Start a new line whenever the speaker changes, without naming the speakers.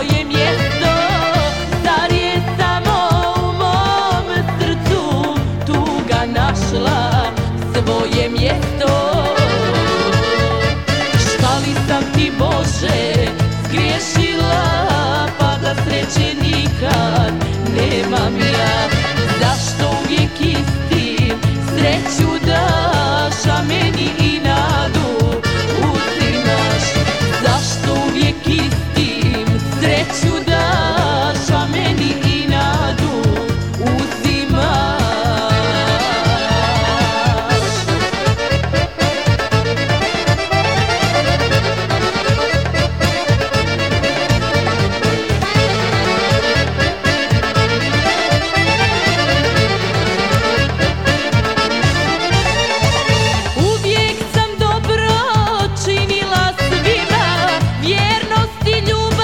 svoje mjesto. Zar je samo u mom srcu tuga našla svoje mjesto? Šta li sam ti, Bože, zgriješila, pa da sreće nikad nemam ja? Zašto uvijek isti sreću daš, a meni i nadu uzimaš? Zašto uvijek istim sreću daš, a meni i nadu uzimaš? Uvijek sam dobro činila svima, vjernost i ljubav